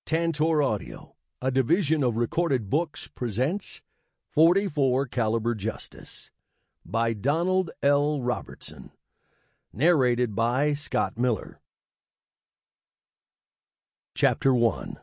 Tantor Audio, a division of Recorded Books, presents 44 Caliber Justice by Donald L. Robertson. Narrated by Scott Miller. Chapter 1.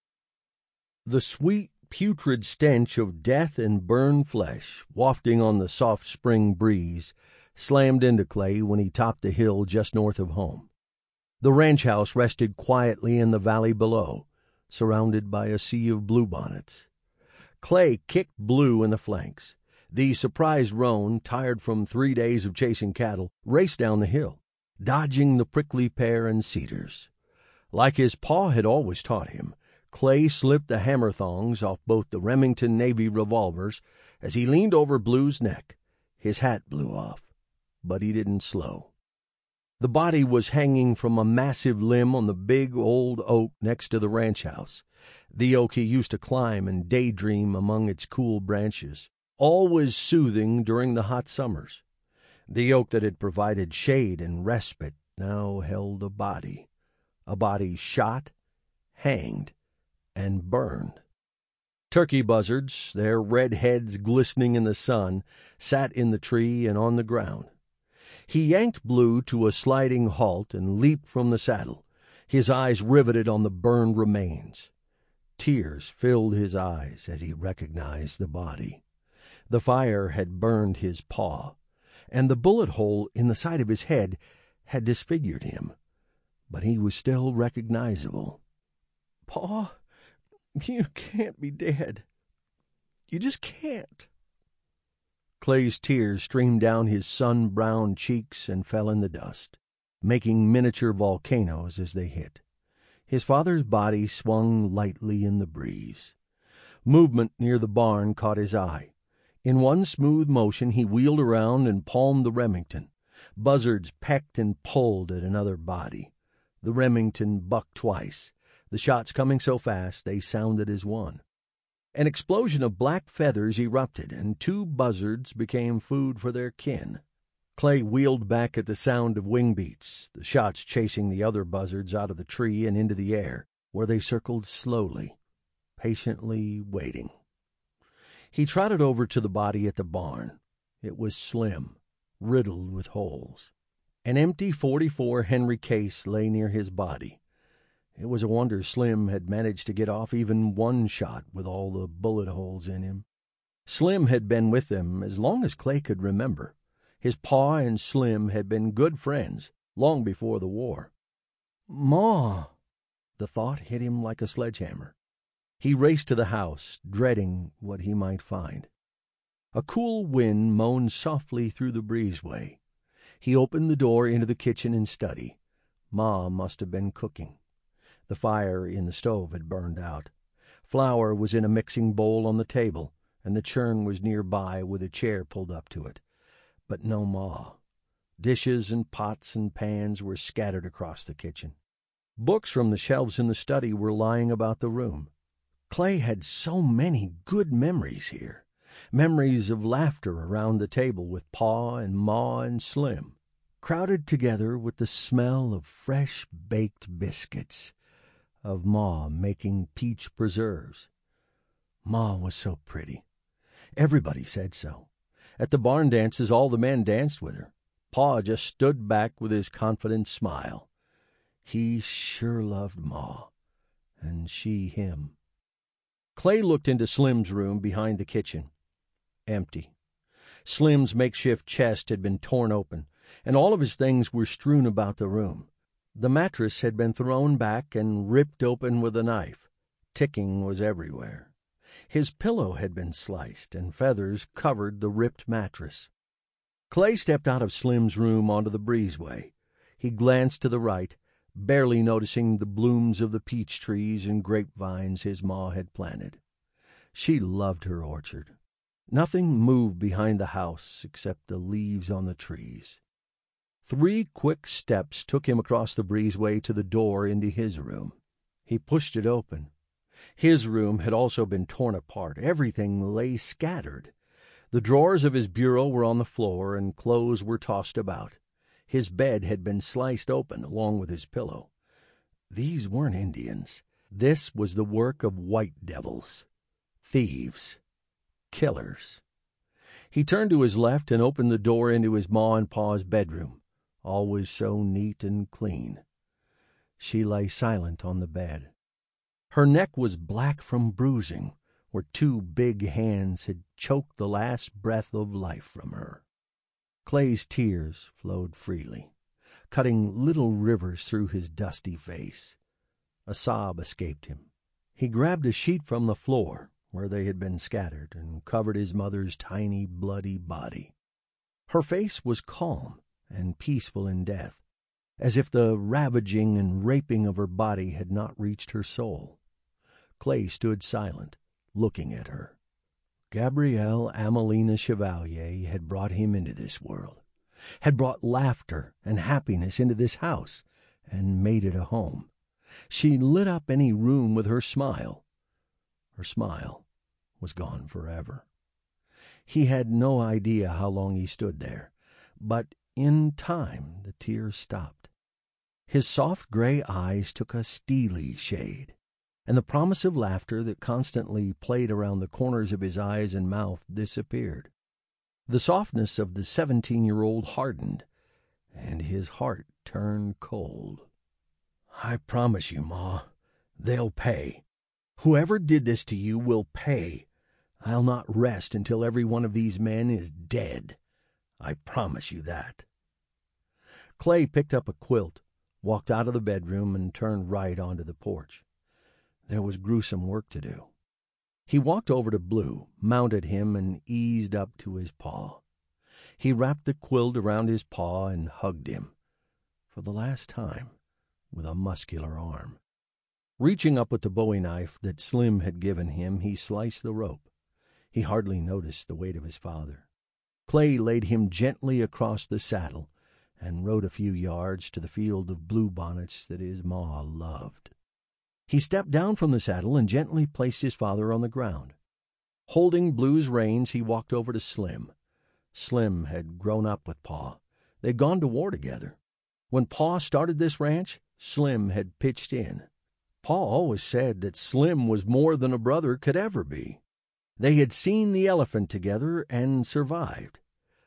The sweet, putrid stench of death and burned flesh, wafting on the soft spring breeze, slammed into Clay when he topped the hill just north of home. The ranch house rested quietly in the valley below, surrounded by a sea of bluebonnets. Clay kicked Blue in the flanks. The surprised roan, tired from 3 days of chasing cattle, raced down the hill, dodging the prickly pear and cedars. Like his paw had always taught him, Clay slipped the hammer thongs off both the Remington Navy revolvers as he leaned over Blue's neck. His hat blew off, but he didn't slow. The body was hanging from a massive limb on the big old oak next to the ranch house, the oak he used to climb and daydream among its cool branches, always soothing during the hot summers. The oak that had provided shade and respite now held a body shot, hanged, and burned. Turkey buzzards, their red heads glistening in the sun, sat in the tree and on the ground. He yanked Blue to a sliding halt and leaped from the saddle, his eyes riveted on the burned remains. Tears filled his eyes as he recognized the body. The fire had burned his paw, and the bullet hole in the side of his head had disfigured him, but he was still recognizable. "Pa, you can't be dead. You just can't." Clay's tears streamed down his sun-browned cheeks and fell in the dust, making miniature volcanoes as they hit. His father's body swung lightly in the breeze. Movement near the barn caught his eye. In one smooth motion he wheeled around and palmed the Remington. Buzzards pecked and pulled at another body. The Remington bucked twice, the shots coming so fast they sounded as one. An explosion of black feathers erupted, and 2 buzzards became food for their kin. Clay wheeled back at the sound of wing beats, the shots chasing the other buzzards out of the tree and into the air, where they circled slowly, patiently waiting. He trotted over to the body at the barn. It was slim, riddled with holes. An empty .44 Henry case lay near his body. It was a wonder Slim had managed to get off even one shot with all the bullet holes in him. Slim had been with them as long as Clay could remember. His paw and Slim had been good friends long before the war. "Ma!" The thought hit him like a sledgehammer. He raced to the house, dreading what he might find. A cool wind moaned softly through the breezeway. He opened the door into the kitchen and study. Ma must have been cooking. The fire in the stove had burned out. Flour was in a mixing bowl on the table, and the churn was nearby with a chair pulled up to it. But no Ma. Dishes and pots and pans were scattered across the kitchen. Books from the shelves in the study were lying about the room. Clay had so many good memories here. Memories of laughter around the table with Pa and Ma and Slim, crowded together with the smell of fresh baked biscuits, of Ma making peach preserves. Ma was so pretty. Everybody said so. At the barn dances, all the men danced with her. Pa just stood back with his confident smile. He sure loved Ma, and she him. Clay looked into Slim's room behind the kitchen. Empty. Slim's makeshift chest had been torn open, and all of his things were strewn about the room. The mattress had been thrown back and ripped open with a knife. Ticking was everywhere. His pillow had been sliced, and feathers covered the ripped mattress. Clay stepped out of Slim's room onto the breezeway. He glanced to the right, barely noticing the blooms of the peach trees and grapevines his Ma had planted. She loved her orchard. Nothing moved behind the house except the leaves on the trees. 3 quick steps took him across the breezeway to the door into his room. He pushed it open. His room had also been torn apart. Everything lay scattered. The drawers of his bureau were on the floor, and clothes were tossed about. His bed had been sliced open along with his pillow. These weren't Indians. This was the work of white devils, thieves, killers. He turned to his left and opened the door into his Ma and Pa's bedroom, always so neat and clean. She lay silent on the bed. Her neck was black from bruising, where two big hands had choked the last breath of life from her. Clay's tears flowed freely, cutting little rivers through his dusty face. A sob escaped him. He grabbed a sheet from the floor, where they had been scattered, and covered his mother's tiny, bloody body. Her face was calm and peaceful in death, as if the ravaging and raping of her body had not reached her soul. Clay stood silent, looking at her. Gabrielle Amelina Chevalier had brought him into this world, had brought laughter and happiness into this house, and made it a home. She lit up any room with her smile. Her smile was gone forever. He had no idea how long he stood there, but in time the tears stopped. His soft gray eyes took a steely shade, and the promise of laughter that constantly played around the corners of his eyes and mouth disappeared. The softness of the 17-year-old hardened, and his heart turned cold. "I promise you, Ma, they'll pay. Whoever did this to you will pay. I'll not rest until every one of these men is dead. I promise you that." Clay picked up a quilt, walked out of the bedroom, and turned right onto the porch. There was gruesome work to do. He walked over to Blue, mounted him, and eased up to his paw. He wrapped the quilt around his paw and hugged him, for the last time, with a muscular arm. Reaching up with the bowie knife that Slim had given him, he sliced the rope. He hardly noticed the weight of his father. Clay laid him gently across the saddle and rode a few yards to the field of bluebonnets that his ma loved. He stepped down from the saddle and gently placed his father on the ground. Holding Blue's reins, he walked over to Slim. Slim had grown up with Pa. They'd gone to war together. When Pa started this ranch, Slim had pitched in. Pa always said that Slim was more than a brother could ever be. They had seen the elephant together and survived.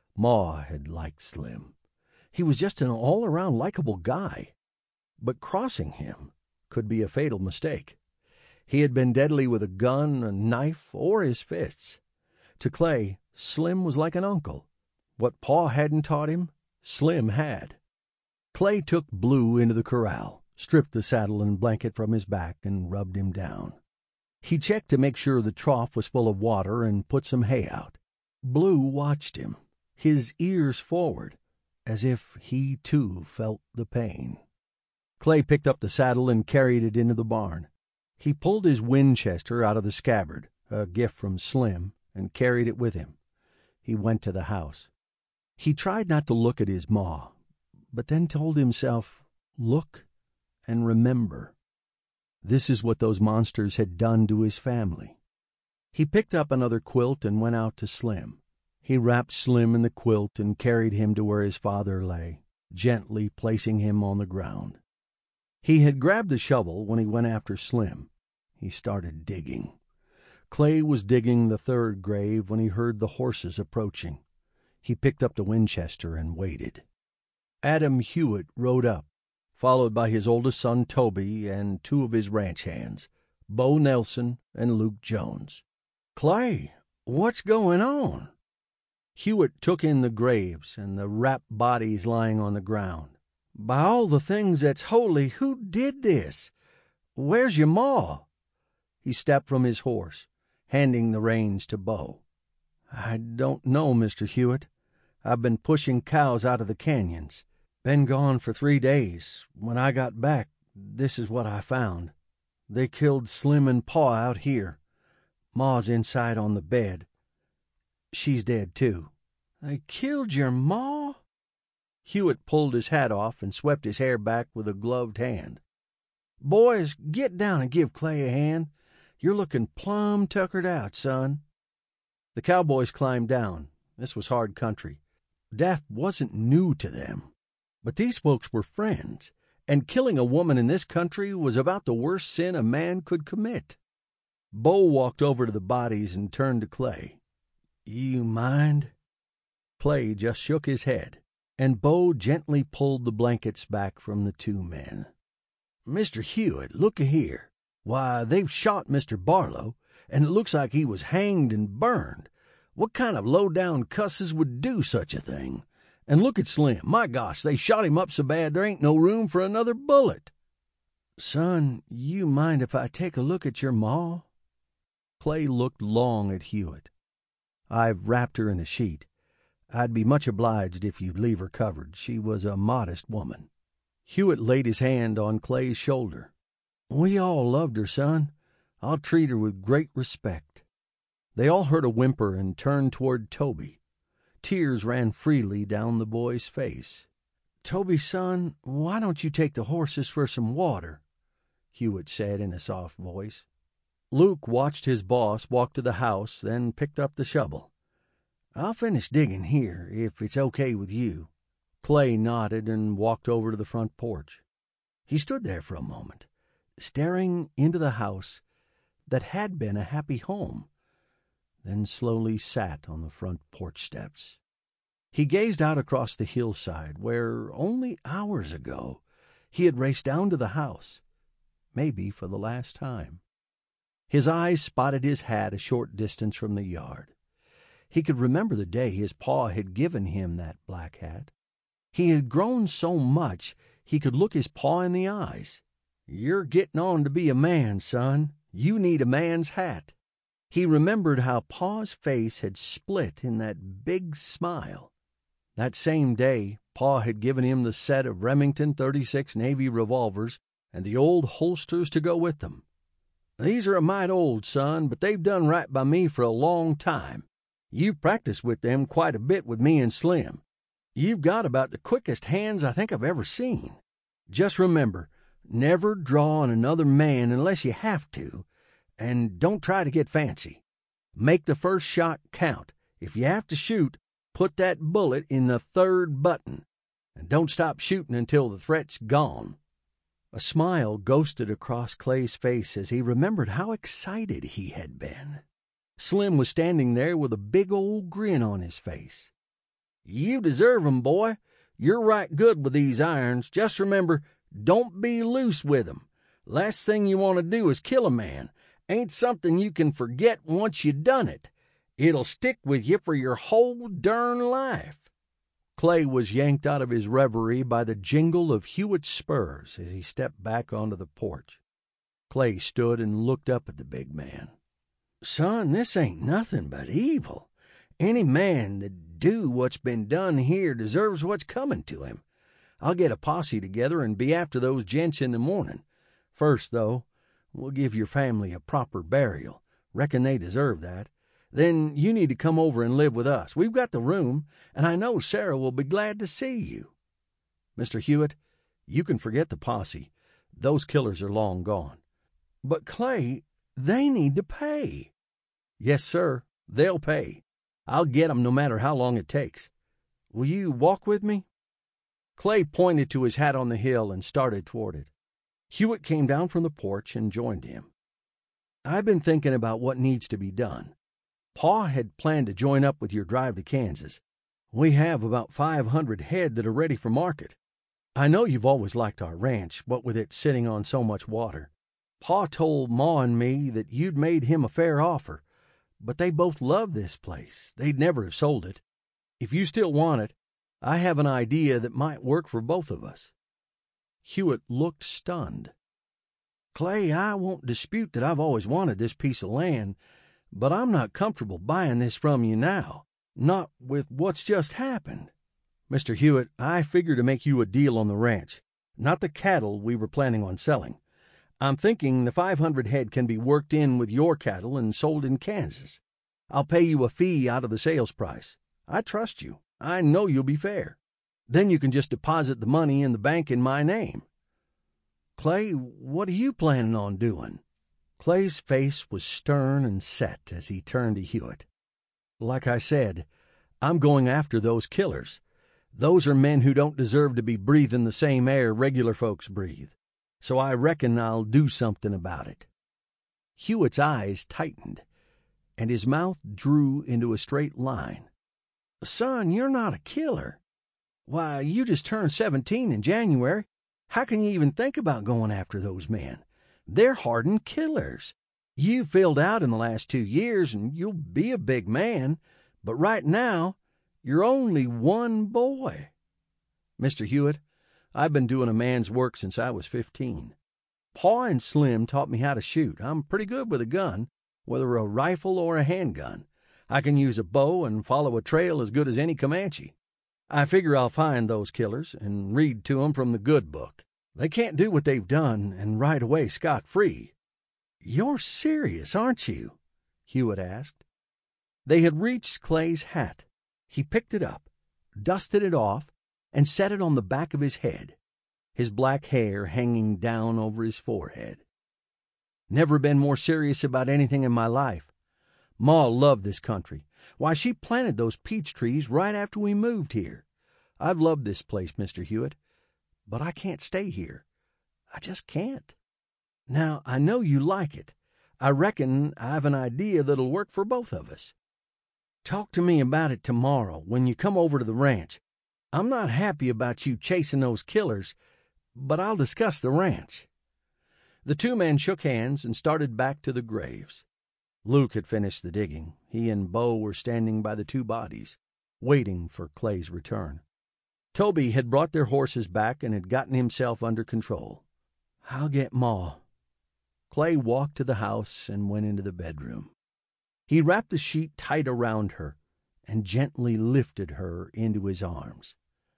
Ma had liked Slim. He was just an all-around likable guy. But crossing him could be a fatal mistake. He had been deadly with a gun, a knife, or his fists. To Clay, Slim was like an uncle. What Pa hadn't taught him, Slim had. Clay took Blue into the corral, stripped the saddle and blanket from his back, and rubbed him down. He checked to make sure the trough was full of water and put some hay out. Blue watched him, his ears forward, as if he too felt the pain. Clay picked up the saddle and carried it into the barn. He pulled his Winchester out of the scabbard, a gift from Slim, and carried it with him. He went to the house. He tried not to look at his ma, but then told himself, look and remember. This is what those monsters had done to his family. He picked up another quilt and went out to Slim. He wrapped Slim in the quilt and carried him to where his father lay, gently placing him on the ground. He had grabbed the shovel when he went after Slim. He started digging. Clay was digging the third grave when he heard the horses approaching. He picked up the Winchester and waited. Adam Hewitt rode up, followed by his oldest son Toby and two of his ranch hands, Bo Nelson and Luke Jones. "Clay, what's going on?" Hewitt took in the graves and the wrapped bodies lying on the ground. "By all the things that's holy, who did this? Where's your ma?" He stepped from his horse, handing the reins to Bo. "I don't know, Mr. Hewitt. I've been pushing cows out of the canyons. Been gone for 3 days. When I got back, this is what I found. They killed Slim and Pa out here. Ma's inside on the bed. She's dead, too." "They killed your ma?" Hewitt pulled his hat off and swept his hair back with a gloved hand. "Boys, get down and give Clay a hand. You're looking plumb tuckered out, son." The cowboys climbed down. This was hard country. Death wasn't new to them. But these folks were friends, and killing a woman in this country was about the worst sin a man could commit. Bo walked over to the bodies and turned to Clay. "You mind?" Clay just shook his head, and Bo gently pulled the blankets back from the two men. "Mr. Hewitt, look-a-here. Why, they've shot Mr. Barlow, and it looks like he was hanged and burned. What kind of low-down cusses would do such a thing? And look at Slim. My gosh, they shot him up so bad there ain't no room for another bullet." "Son, you mind if I take a look at your ma?" Clay looked long at Hewitt. "I've wrapped her in a sheet. I'd be much obliged if you'd leave her covered. She was a modest woman." Hewitt laid his hand on Clay's shoulder. "We all loved her, son. I'll treat her with great respect." They all heard a whimper and turned toward Toby. Tears ran freely down the boy's face. "Toby, son, why don't you take the horses for some water?" Hewitt said in a soft voice. Luke watched his boss walk to the house, then picked up the shovel. "I'll finish digging here, if it's okay with you." Clay nodded and walked over to the front porch. He stood there for a moment, staring into the house that had been a happy home, then slowly sat on the front porch steps. He gazed out across the hillside where, only hours ago, he had raced down to the house, maybe for the last time. His eyes spotted his hat a short distance from the yard. He could remember the day his pa had given him that black hat. He had grown so much he could look his pa in the eyes. "You're getting on to be a man, son. You need a man's hat." He remembered how pa's face had split in that big smile. That same day, pa had given him the set of Remington .36 Navy revolvers and the old holsters to go with them. "These are a mite old, son, but they've done right by me for a long time. You've practiced with them quite a bit with me and Slim. You've got about the quickest hands I think I've ever seen. Just remember, never draw on another man unless you have to, and don't try to get fancy. Make the first shot count. If you have to shoot, put that bullet in the third button, and don't stop shooting until the threat's gone." A smile ghosted across Clay's face as he remembered how excited he had been. Slim was standing there with a big old grin on his face. "You deserve 'em, boy. You're right good with these irons. Just remember, don't be loose with 'em. Last thing you want to do is kill a man. Ain't something you can forget once you done it. It'll stick with you for your whole darn life." Clay was yanked out of his reverie by the jingle of Hewitt's spurs as he stepped back onto the porch. Clay stood and looked up at the big man. "Son, this ain't nothing but evil. Any man that do what's been done here deserves what's coming to him. I'll get a posse together and be after those gents in the morning. First, though, we'll give your family a proper burial. Reckon they deserve that. Then you need to come over and live with us. We've got the room, and I know Sarah will be glad to see you. Mr. Hewitt, you can forget the posse. Those killers are long gone." "But, Clay, they need to pay." "Yes, sir, they'll pay. I'll get 'em no matter how long it takes. Will you walk with me?" Clay pointed to his hat on the hill and started toward it. Hewitt came down from the porch and joined him. "I've been thinking about what needs to be done. Pa had planned to join up with your drive to Kansas. We have about 500 head that are ready for market. I know you've always liked our ranch, what with it sitting on so much water. Pa told Ma and me that you'd made him a fair offer, but they both love this place. They'd never have sold it. If you still want it, I have an idea that might work for both of us." Hewitt looked stunned. "Clay, I won't dispute that I've always wanted this piece of land, but I'm not comfortable buying this from you now, not with what's just happened." "Mr. Hewitt, I figure to make you a deal on the ranch, not the cattle we were planning on selling. I'm thinking the 500 head can be worked in with your cattle and sold in Kansas. I'll pay you a fee out of the sales price. I trust you. I know you'll be fair. Then you can just deposit the money in the bank in my name." "Clay, what are you planning on doing?" Clay's face was stern and set as he turned to Hewitt. "Like I said, I'm going after those killers. Those are men who don't deserve to be breathing the same air regular folks breathe. So I reckon I'll do something about it." Hewitt's eyes tightened, and his mouth drew into a straight line. "Son, you're not a killer. Why, you just turned 17 in January. How can you even think about going after those men? They're hardened killers. You've filled out in the last 2 years, and you'll be a big man. But right now, you're only one boy." "Mr. Hewitt, I've been doing a man's work since I was 15. Pa and Slim taught me how to shoot. I'm pretty good with a gun, whether a rifle or a handgun. I can use a bow and follow a trail as good as any Comanche. I figure I'll find those killers and read to 'em from the good book. They can't do what they've done and ride away scot-free." "You're serious, aren't you?" Hewitt asked. They had reached Clay's hat. He picked it up, dusted it off, and set it on the back of his head, his black hair hanging down over his forehead. "Never been more serious about anything in my life. Ma loved this country. Why, she planted those peach trees right after we moved here. I've loved this place, Mr. Hewitt, but I can't stay here. I just can't. Now, I know you like it. I reckon I've an idea that'll work for both of us. Talk to me about it tomorrow when you come over to the ranch. I'm not happy about you chasing those killers, but I'll discuss the ranch." The two men shook hands and started back to the graves. Luke had finished the digging. He and Bo were standing by the two bodies, waiting for Clay's return. Toby had brought their horses back and had gotten himself under control. "I'll get Ma." Clay walked to the house and went into the bedroom. He wrapped the sheet tight around her and gently lifted her into his arms.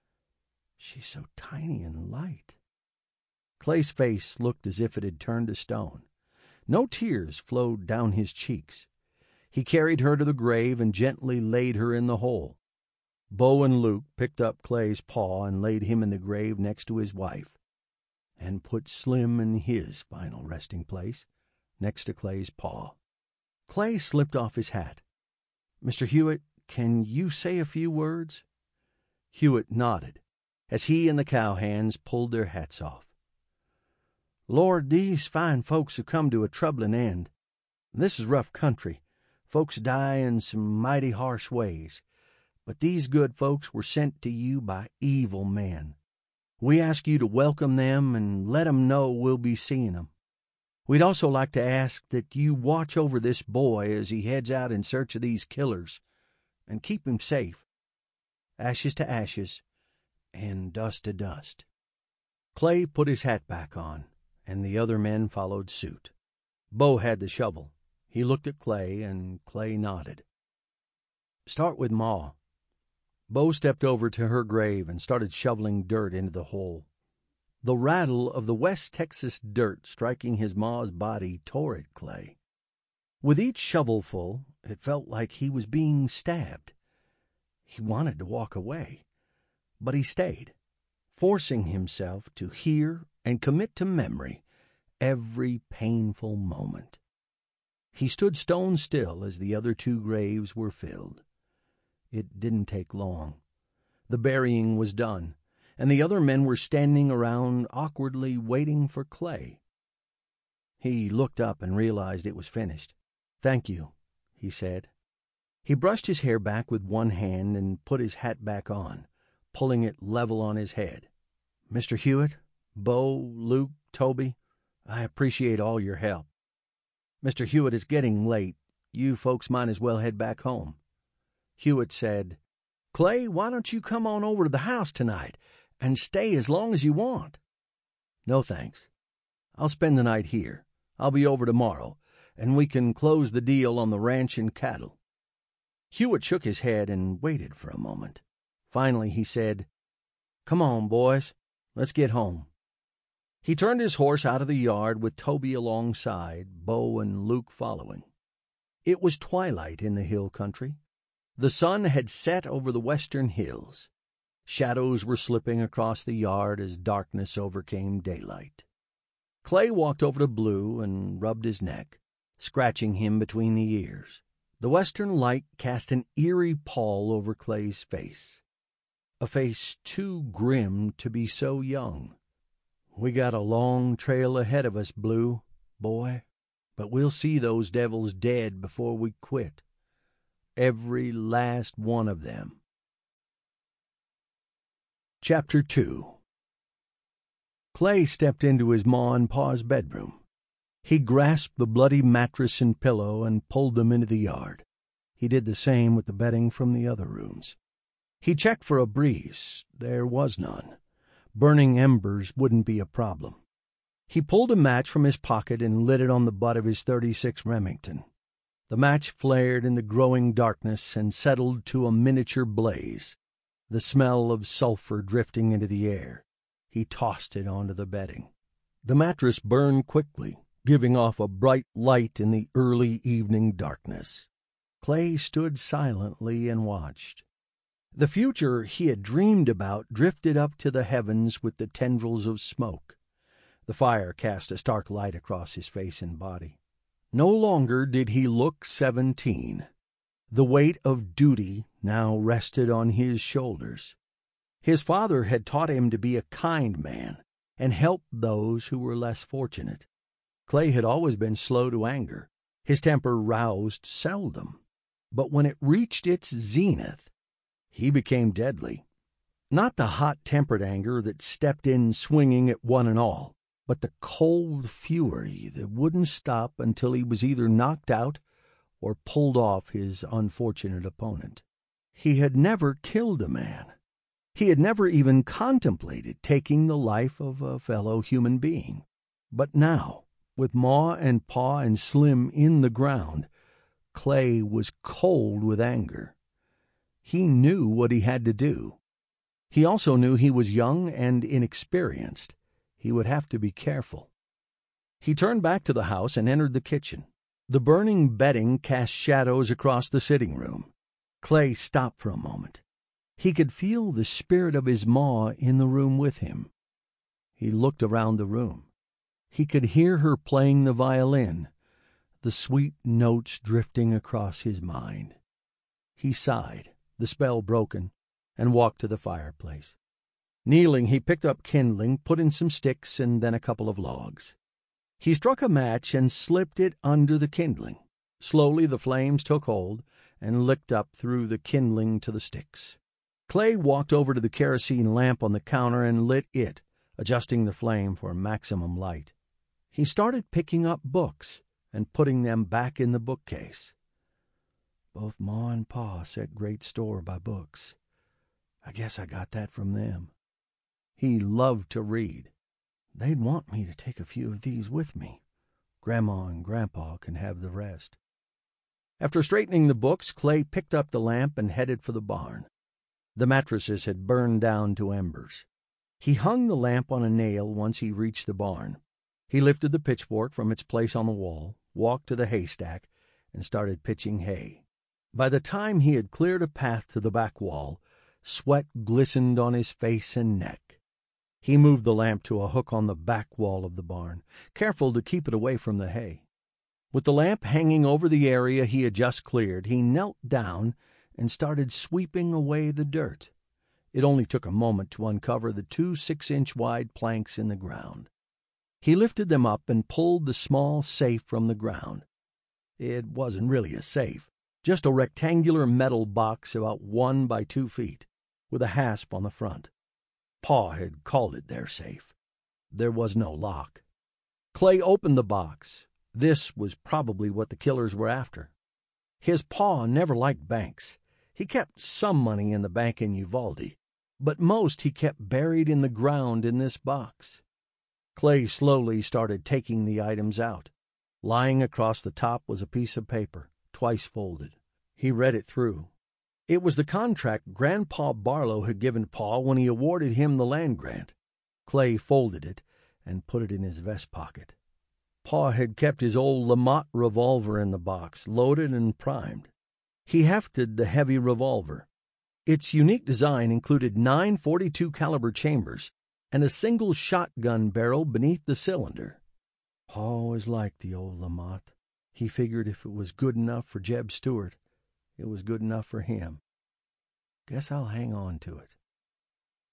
She's so tiny and light. Clay's face looked as if it had turned to stone. No tears flowed down his cheeks. He carried her to the grave and gently laid her in the hole. Bo and Luke picked up Clay's paw and laid him in the grave next to his wife, and put Slim in his final resting place, next to Clay's paw. Clay slipped off his hat. "Mr. Hewitt, can you say a few words?" Hewitt nodded, as he and the cowhands pulled their hats off. "Lord, these fine folks have come to a troubling end. This is rough country. Folks die in some mighty harsh ways. But these good folks were sent to you by evil men. We ask you to welcome them and let 'em know we'll be seeing 'em. We'd also like to ask that you watch over this boy as he heads out in search of these killers, and keep him safe. Ashes to ashes, and dust to dust." Clay put his hat back on, and the other men followed suit. Bo had the shovel. He looked at Clay, and Clay nodded. "Start with Ma." Bo stepped over to her grave and started shoveling dirt into the hole. The rattle of the West Texas dirt striking his ma's body tore at Clay. With each shovelful, it felt like he was being stabbed. He wanted to walk away, but he stayed, forcing himself to hear and commit to memory every painful moment. He stood stone still as the other two graves were filled. It didn't take long. The burying was done, and the other men were standing around awkwardly waiting for Clay. He looked up and realized it was finished. "Thank you," he said. He brushed his hair back with one hand and put his hat back on, pulling it level on his head. "Mr. Hewitt, Bo, Luke, Toby, I appreciate all your help. Mr. Hewitt, it's getting late. You folks might as well head back home." Hewitt said, "Clay, why don't you come on over to the house tonight and stay as long as you want?" "No, thanks. I'll spend the night here. I'll be over tomorrow, and we can close the deal on the ranch and cattle." Hewitt shook his head and waited for a moment. Finally he said, "Come on, boys. Let's get home." He turned his horse out of the yard with Toby alongside, Bo and Luke following. It was twilight in the hill country. The sun had set over the western hills. Shadows were slipping across the yard as darkness overcame daylight. Clay walked over to Blue and rubbed his neck, scratching him between the ears. The western light cast an eerie pall over Clay's face. a face too grim to be so young. "We got a long trail ahead of us, Blue, boy, but we'll see those devils dead before we quit. Every last one of them." Chapter 2. Clay stepped into his Ma and Pa's bedroom. He grasped the bloody mattress and pillow and pulled them into the yard. He did the same with the bedding from the other rooms. He checked for a breeze. There was none. Burning embers wouldn't be a problem. He pulled a match from his pocket and lit it on the butt of his .36 Remington. The match flared in the growing darkness and settled to a miniature blaze, the smell of sulfur drifting into the air. He tossed it onto the bedding. The mattress burned quickly, giving off a bright light in the early evening darkness. Clay stood silently and watched. The future he had dreamed about drifted up to the heavens with the tendrils of smoke. The fire cast a stark light across his face and body. No longer did he look 17. The weight of duty now rested on his shoulders. His father had taught him to be a kind man and help those who were less fortunate. Clay had always been slow to anger. His temper roused seldom. But when it reached its zenith, he became deadly. Not the hot-tempered anger that stepped in swinging at one and all, but the cold fury that wouldn't stop until he was either knocked out or pulled off his unfortunate opponent. He had never killed a man. He had never even contemplated taking the life of a fellow human being. But now, with Ma and Pa and Slim in the ground, Clay was cold with anger. He knew what he had to do. He also knew he was young and inexperienced. He would have to be careful. He turned back to the house and entered the kitchen. The burning bedding cast shadows across the sitting room. Clay stopped for a moment. He could feel the spirit of his Ma in the room with him. He looked around the room. He could hear her playing the violin, the sweet notes drifting across his mind. He sighed, the spell broken, and walked to the fireplace. Kneeling, he picked up kindling, put in some sticks, and then a couple of logs. He struck a match and slipped it under the kindling. Slowly the flames took hold and licked up through the kindling to the sticks. Clay walked over to the kerosene lamp on the counter and lit it, adjusting the flame for maximum light. He started picking up books and putting them back in the bookcase. Both Ma and Pa set great store by books. I guess I got that from them. He loved to read. They'd want me to take a few of these with me. Grandma and Grandpa can have the rest. After straightening the books, Clay picked up the lamp and headed for the barn. The mattresses had burned down to embers. He hung the lamp on a nail once he reached the barn. He lifted the pitchfork from its place on the wall, walked to the haystack, and started pitching hay. By the time he had cleared a path to the back wall, sweat glistened on his face and neck. He moved the lamp to a hook on the back wall of the barn, careful to keep it away from the hay. With the lamp hanging over the area he had just cleared, he knelt down and started sweeping away the dirt. It only took a moment to uncover the 2 6-inch wide planks in the ground. He lifted them up and pulled the small safe from the ground. It wasn't really a safe, just a rectangular metal box about 1 by 2 feet, with a hasp on the front. Pa had called it their safe. There was no lock. Clay opened the box. This was probably what the killers were after. His pa never liked banks. He kept some money in the bank in Uvalde, but most he kept buried in the ground in this box. Clay slowly started taking the items out. Lying across the top was a piece of paper, twice folded. He read it through. It was the contract Grandpa Barlow had given Pa when he awarded him the land grant. Clay folded it and put it in his vest pocket. Pa had kept his old Lamont revolver in the box, loaded and primed. He hefted the heavy revolver. Its unique design included 9 .42 caliber chambers and a single shotgun barrel beneath the cylinder. Pa always liked the old Lamont. He figured if it was good enough for Jeb Stuart, it was good enough for him. Guess I'll hang on to it.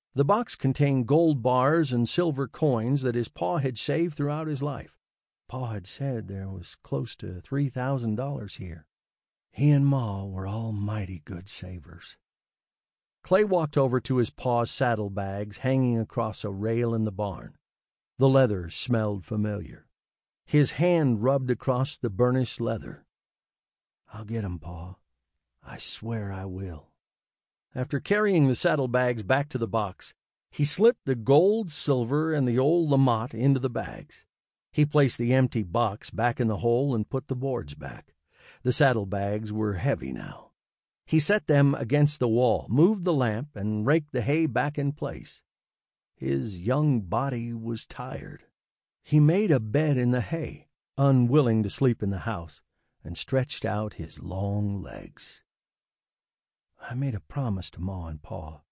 The box contained gold bars and silver coins that his pa had saved throughout his life. Pa had said there was close to $3,000 here. He and Ma were all mighty good savers. Clay walked over to his pa's saddlebags hanging across a rail in the barn. The leather smelled familiar. His hand rubbed across the burnished leather. "I'll get 'em, Pa. I swear I will." After carrying the saddlebags back to the box, he slipped the gold, silver, and the old LaMotte into the bags. He placed the empty box back in the hole and put the boards back. The saddlebags were heavy now. He set them against the wall, moved the lamp, and raked the hay back in place. His young body was tired. He made a bed in the hay, unwilling to sleep in the house, and stretched out his long legs. "I made a promise to Ma and Pa.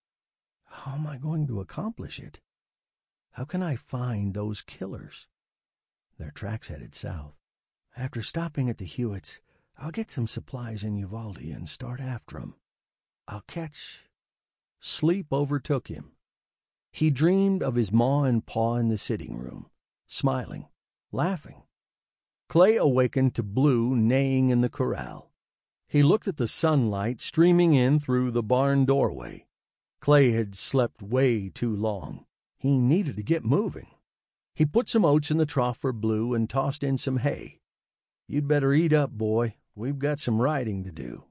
How am I going to accomplish it? How can I find those killers? Their tracks headed south. After stopping at the Hewitts, I'll get some supplies in Uvalde and start after 'em. I'll catch—" Sleep overtook him. He dreamed of his Ma and Pa in the sitting room, smiling, laughing. Clay awakened to Blue neighing in the corral. He looked at the sunlight streaming in through the barn doorway. Clay had slept way too long. He needed to get moving. He put some oats in the trough for Blue and tossed in some hay. "You'd better eat up, boy. We've got some riding to do."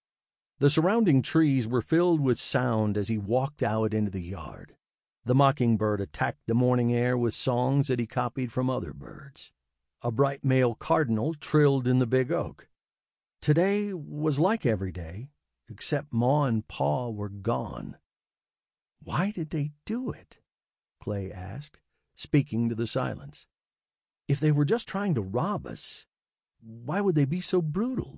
The surrounding trees were filled with sound as he walked out into the yard. The mockingbird attacked the morning air with songs that he copied from other birds. A bright male cardinal trilled in the big oak. Today was like every day, except Ma and Pa were gone. "Why did they do it?" Clay asked, speaking to the silence. "If they were just trying to rob us, why would they be so brutal?"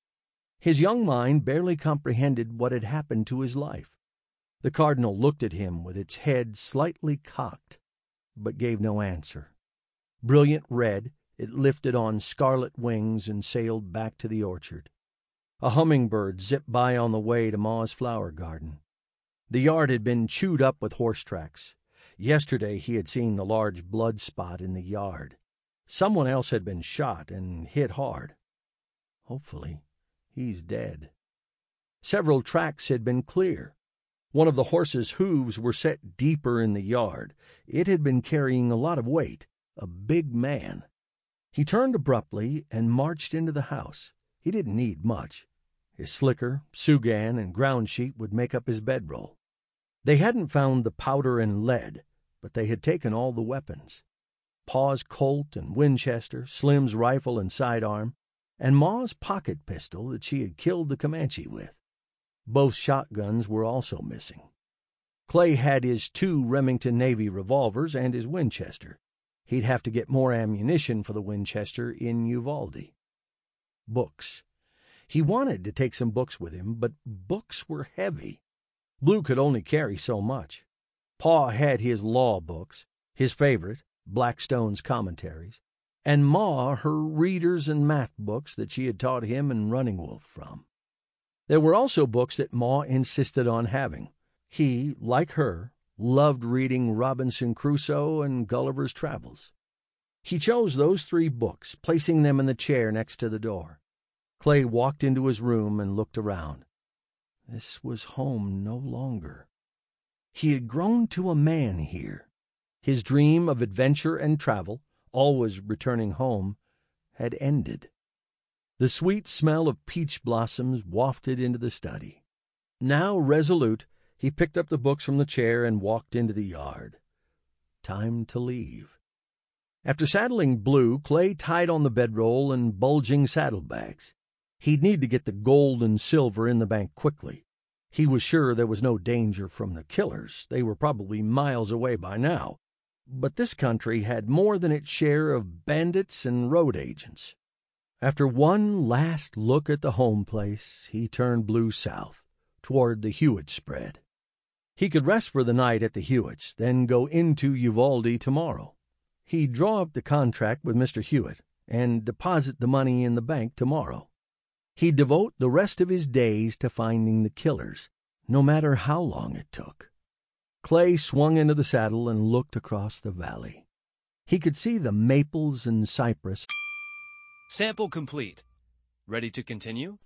His young mind barely comprehended what had happened to his life. The cardinal looked at him with its head slightly cocked, but gave no answer. Brilliant red, it lifted on scarlet wings and sailed back to the orchard. A hummingbird zipped by on the way to Ma's flower garden. The yard had been chewed up with horse tracks. Yesterday he had seen the large blood spot in the yard. Someone else had been shot and hit hard. Hopefully, he's dead. Several tracks had been clear. One of the horse's hooves were set deeper in the yard. It had been carrying a lot of weight, a big man. He turned abruptly and marched into the house. He didn't need much. His slicker, sugan, and ground sheet would make up his bedroll. They hadn't found the powder and lead, but they had taken all the weapons. Pa's Colt and Winchester, Slim's rifle and sidearm, and Ma's pocket pistol that she had killed the Comanche with. Both shotguns were also missing. Clay had his 2 Remington Navy revolvers and his Winchester. He'd have to get more ammunition for the Winchester in Uvalde. Books. He wanted to take some books with him, but books were heavy. Blue could only carry so much. Pa had his law books, his favorite, Blackstone's commentaries, and Ma her readers and math books that she had taught him and Running Wolf from. There were also books that Ma insisted on having. He, like her, loved reading Robinson Crusoe and Gulliver's Travels. He chose those 3 books, placing them in the chair next to the door. Clay walked into his room and looked around. This was home no longer. He had grown to a man here. His dream of adventure and travel, always returning home, had ended. The sweet smell of peach blossoms wafted into the study. Now resolute, he picked up the books from the chair and walked into the yard. Time to leave. After saddling Blue, Clay tied on the bedroll and bulging saddlebags. He'd need to get the gold and silver in the bank quickly. He was sure there was no danger from the killers. They were probably miles away by now. But this country had more than its share of bandits and road agents. After one last look at the home place, he turned Blue south, toward the Hewitt spread. He could rest for the night at the Hewitts, then go into Uvalde tomorrow. He'd draw up the contract with Mr. Hewitt and deposit the money in the bank tomorrow. He'd devote the rest of his days to finding the killers, no matter how long it took. Clay swung into the saddle and looked across the valley. He could see the maples and cypress. Sample complete. Ready to continue?